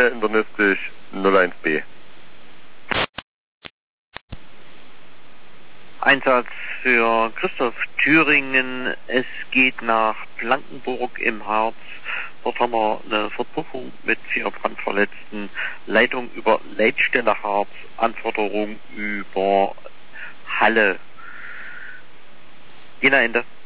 Stelle internistisch 01B. Einsatz für Christoph Thüringen. Es geht nach Blankenburg im Harz. Dort haben wir eine Verpuffung mit 4 Brandverletzten. Leitung über Leitstelle Harz. Anforderung über Halle. Ende.